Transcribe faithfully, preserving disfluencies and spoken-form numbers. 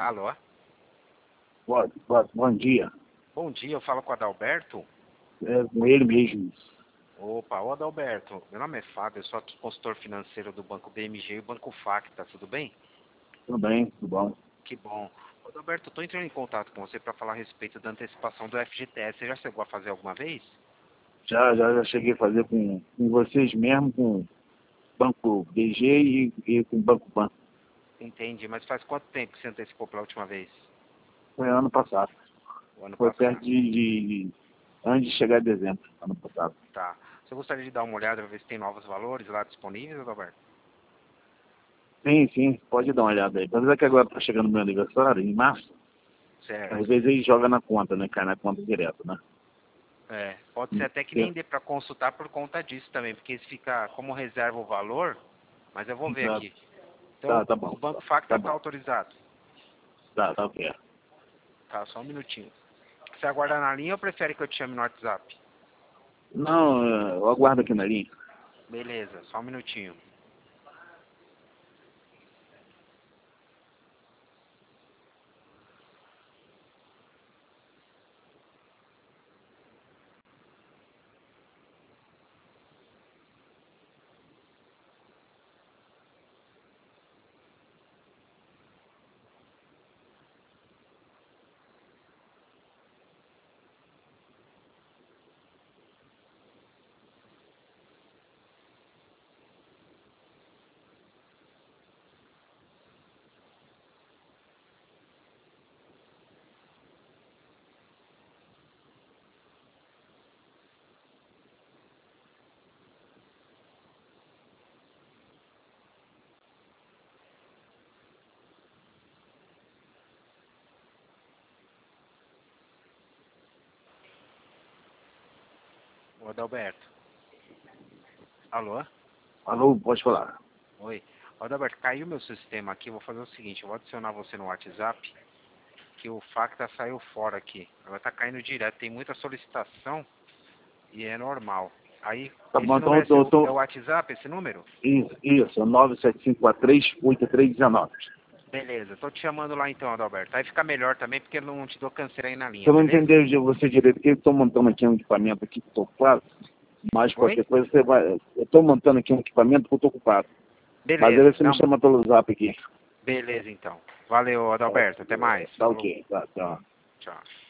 Alô? Boa, boa, bom dia. Bom dia, eu falo com o Adalberto. É com ele mesmo. Opa, ô Adalberto, meu nome é Fábio, eu sou aqui consultor financeiro do Banco B M G e Banco Facta, tudo bem? Tudo bem, tudo bom. Que bom. Ô Adalberto, eu estou entrando em contato com você para falar a respeito da antecipação do F G T S. Você já chegou a fazer alguma vez? Já, já, já cheguei a fazer com, com vocês mesmo, com o Banco B G e, e com o Banco Pan. Entendi, mas faz quanto tempo que você antecipou pela última vez? Foi ano passado. O ano Foi passado. perto de, de, de antes de chegar dezembro, ano passado. Tá. Você gostaria de dar uma olhada para ver se tem novos valores lá disponíveis, Adalberto? Sim, sim, pode dar uma olhada aí. Apesar que agora está chegando meu aniversário, em março, Certo. às vezes ele joga na conta, né? Cai na conta direto, né? É, pode ser até que nem dê para consultar por conta disso também, porque se fica como reserva o valor, mas eu vou ver Tá, aqui. Então, tá, tá bom. o Banco Tá, Facta tá está bom. autorizado. Tá, tá ok. Tá, só um minutinho. Você aguarda na linha ou prefere que eu te chame no WhatsApp? Não, eu aguardo aqui na linha. Beleza, só um minutinho. Ô Adalberto. Alô? Alô, pode falar. Oi. Ô Adalberto, caiu meu sistema aqui, eu vou fazer o seguinte, eu vou adicionar você no WhatsApp, que o Facta saiu fora aqui. Agora tá caindo direto, tem muita solicitação e é normal. Aí, Tá esse bom, então número eu é, tô, eu seu, é tô, o WhatsApp, esse número? Isso, isso, nove sete cinco quatro três oito três um nove. Beleza, tô te chamando lá então, Adalberto. Aí fica melhor também, porque eu não te dou canseira aí na Se linha, eu não beleza? entender de você direito, porque eu estou montando aqui um equipamento aqui que estou ocupado, mas Oi? qualquer coisa você vai. Eu estou montando aqui um equipamento que eu estou ocupado. Mas aí Beleza, você me não, chama pelo zap aqui. beleza então. Valeu, Tá, Adalberto, até mais. tá Falou, ok, tá, tá. tchau.